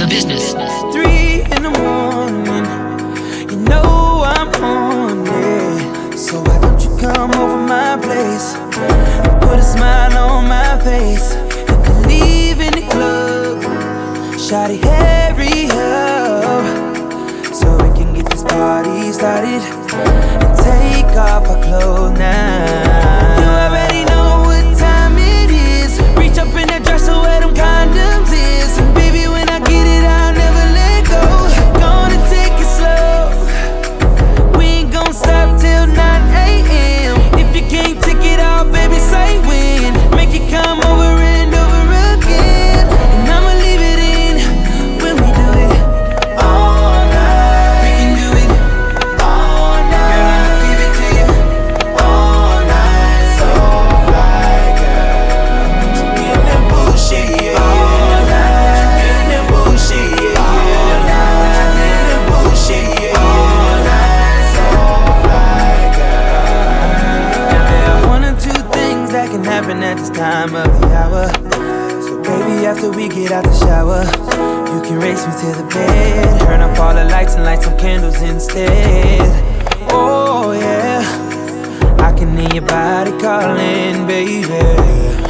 business. 3 in the morning, you know I'm on it. So why don't you come over my place and put a smile on my face? You can leave in the club, shawty, hurry up, so we can get this party started and take off our clothes now. You already know what time it is. Reach up in that dresser where them condoms is, and baby, when I get it, I'll never let go. Gonna take it slow, we ain't gon' stop till 9 a.m. If you can't take it all, baby, say when. Make it come over and over again, and I'ma leave it in when we do it all night. We can do it all night. Girl, I'ma give it to you all night. So fly, girl. You get that bullshit, yeah. All night. You get that bullshit, yeah. All night. You get that bullshit, yeah. All night. So fly, girl. And there are 1 or 2 things that can happen at this time of the hour. So baby, after we get out the shower, you can race me to the bed, turn up all the lights and light some candles instead. Oh yeah, I can hear your body calling, baby.